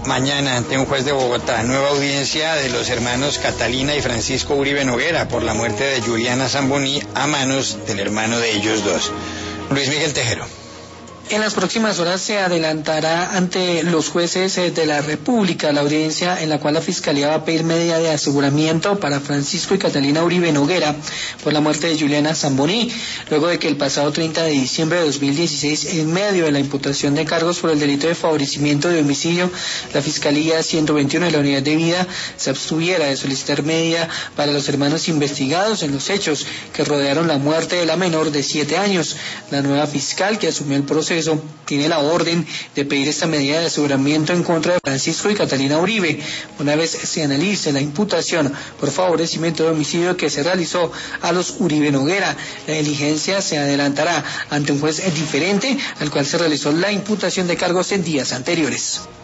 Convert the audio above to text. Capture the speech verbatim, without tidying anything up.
mañana ante un juez de Bogotá. Nueva audiencia de los hermanos Catalina y Francisco Uribe Noguera por la muerte de Juliana Zamboní a manos del hermano de ellos dos. Luis Miguel Tejero. En las próximas horas se adelantará ante los jueces de la República la audiencia en la cual la Fiscalía va a pedir medida de aseguramiento para Francisco y Catalina Uribe Noguera por la muerte de Juliana Zamboní, luego de que el pasado treinta de diciembre de dos mil dieciséis, en medio de la imputación de cargos por el delito de favorecimiento de homicidio, la Fiscalía ciento veintiuno de la Unidad de Vida se abstuviera de solicitar medida para los hermanos investigados en los hechos que rodearon la muerte de la menor de siete años. La nueva fiscal que asumió el proceso tiene la orden de pedir esta medida de aseguramiento en contra de Francisco y Catalina Uribe, una vez se analice la imputación por favorecimiento de homicidio que se realizó a los Uribe Noguera. La diligencia se adelantará ante un juez diferente al cual se realizó la imputación de cargos en días anteriores.